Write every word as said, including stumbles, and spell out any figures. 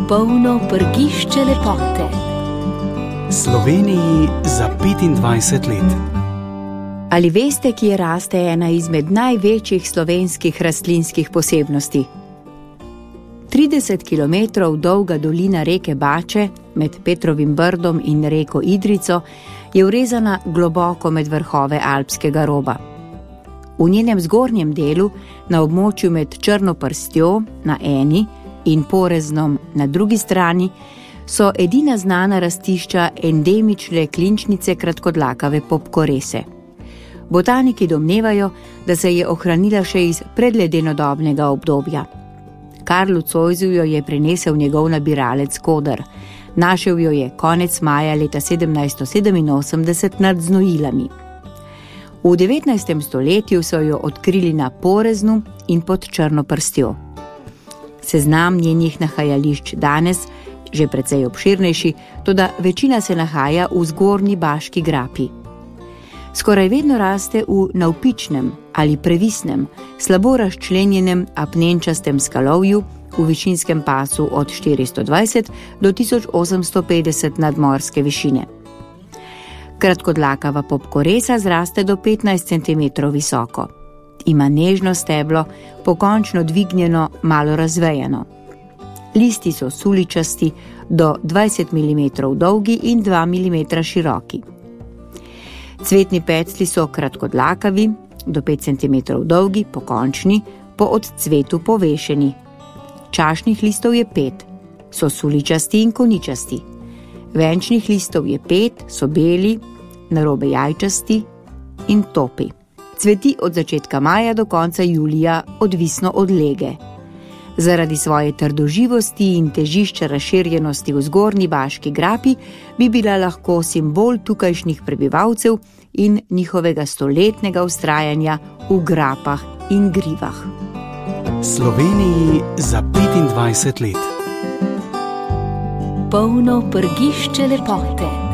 Polno prgišče lepote. Sloveniji za petindvajset let. Ali veste, kje raste ena izmed največjih slovenskih rastlinskih posebnosti? trideset kilometrov dolga dolina reke Bače med Petrovim Brdom in reko Idrico je vrezana globoko med vrhove alpskega roba. V njenem zgornjem delu, na območju med Črno prstjo na eni in Poreznom na drugi strani, so edina znana rastišča endemične klinčnice kratkodlakave popkorese. Botaniki domnevajo, da se je ohranila še iz predledenodobnega obdobja. Karlu Zoisu jo je prinesel njegov nabiralec Koder. Našel jo je konec maja leta sedemnajststo sedeminosemdeset nad Znojilami. V devetnajstem stoletju so jo odkrili na Poreznu in pod Črno prstjo. Seznam njenih nahajališč danes, že precej obširnejši, toda večina se nahaja v zgornji Baški grapi. Skoraj vedno raste v navpičnem ali previsnem, slabo razčlenjenem apnenčastem skalovju v višinskem pasu od štiristo dvajset do tisoč osemsto petdeset nadmorske višine. Kratkodlakava popkoresa zraste do petnajst centimetrov visoko. Ima nežno steblo, pokončno dvignjeno, malo razvejano. Listi so suličasti, do dvajset milimetrov dolgi in dva milimetra široki. Cvetni peclji so kratkodlakavi, do pet centimetrov dolgi, pokončni, po odcvetu povešeni. Čašnih listov je pet, so suličasti in koničasti. Venčnih listov je pet, so beli, narobe jajčasti in topi. Cveti od začetka maja do konca julija, odvisno od lege. Zaradi svoje trdoživosti in težišča razširjenosti v zgornji Baški grapi bi bila lahko simbol tukajšnjih prebivalcev in njihovega stoletnega vztrajanja v grapah in grivah. Sloveniji za petindvajset let. Polno prgišče lepote.